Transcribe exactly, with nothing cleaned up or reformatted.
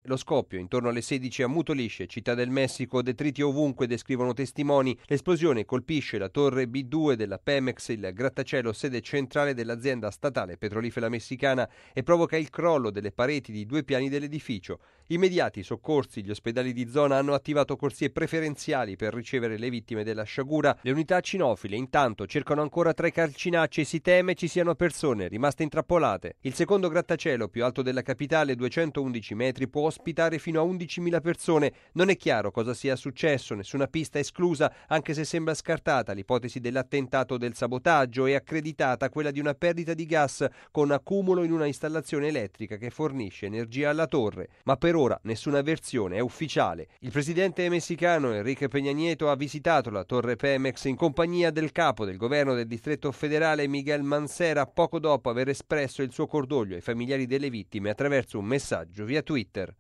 Lo scoppio intorno alle sedici a Mutolisce, Città del Messico, detriti ovunque, descrivono testimoni. L'esplosione colpisce la torre B due della Pemex, il grattacielo sede centrale dell'azienda statale petrolifera messicana, e provoca il crollo delle pareti di due piani dell'edificio. Immediati soccorsi, gli ospedali di zona hanno attivato corsie preferenziali per ricevere le vittime della sciagura. Le unità cinofile intanto cercano ancora tra i calcinacci e si teme ci siano persone rimaste intrappolate. Il secondo grattacielo più alto della capitale, duecentoundici metri, può ospitare fino a undicimila persone. Non è chiaro cosa sia successo, nessuna pista esclusa, anche se sembra scartata l'ipotesi dell'attentato o del sabotaggio e accreditata quella di una perdita di gas con accumulo in una installazione elettrica che fornisce energia alla torre. Ma per ora nessuna versione è ufficiale. Il presidente messicano Enrique Peña Nieto ha visitato la torre Pemex in compagnia del capo del governo del distretto federale Miguel Mancera, poco dopo aver espresso il suo cordoglio ai familiari delle vittime attraverso un messaggio via Twitter.